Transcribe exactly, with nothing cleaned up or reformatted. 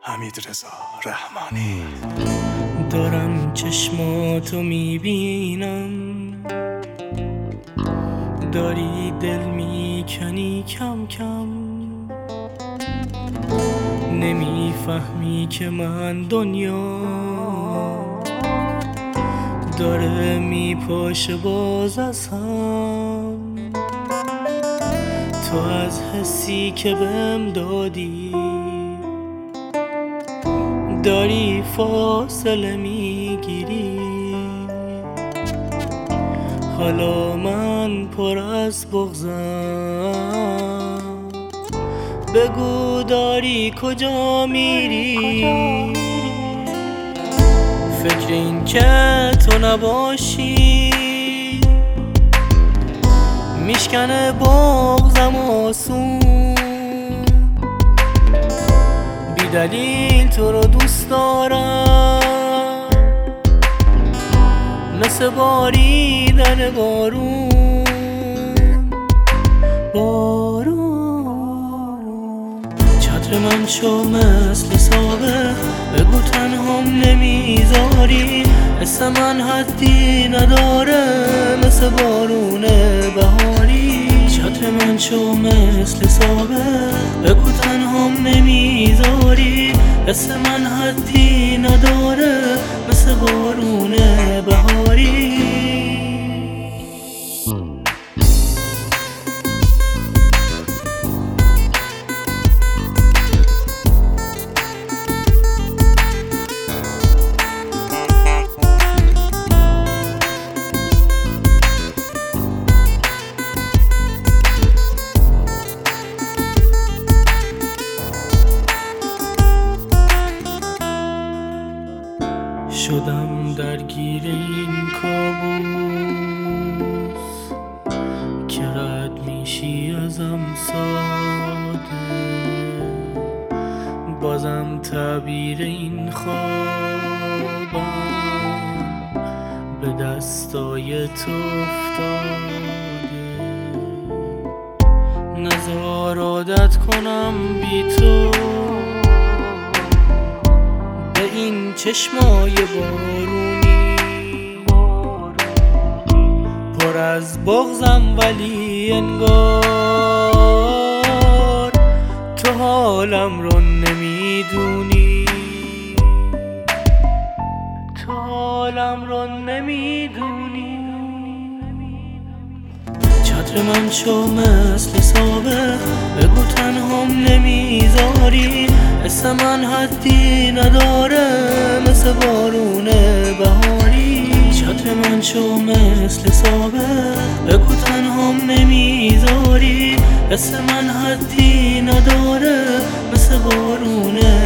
حمیدرضا رحمانی. دارم چشماتو میبینم، داری دل میکنی کم کم، نمیفهمی که من دنیا داره میپاشه باز از هم. تو از حسی که بهم دادی داری فاصله میگیری، حالا من پر از بغضم، بگو داری کجا میری؟ فکر این که تو نباشی میشکنه بغضم آسون، بی دلیل تو رو دوست دارم مثل باریدن بارون. بارون چتر من شو مثل سابق، بگو تنهام نمیذاری، حس من حدی نداره مثل بارون بهاری. چتر من شو مثل سابق، بگو تنهام نمیذاری، حس من حدی نداره مثل بارون بهاری. شدم درگیر این کابوس که رد میشی ازم ساده، بازم تعبیر این خوابم به دستای تو افتاده. نزار عادت کنم بی تو به این چشمای بارونی، پر از بغضم ولی انگار تو حالم رو نمیدونی، تو حالم رو نمیدونی. چتر من شو مثل سابق، بگو تنهام نمیذاری، حس من حدی نداره مثل بارون بهاری. چتر من شو مثل سابق، بگو تنهام نمیذاری، حس من حدی نداره مثل بارون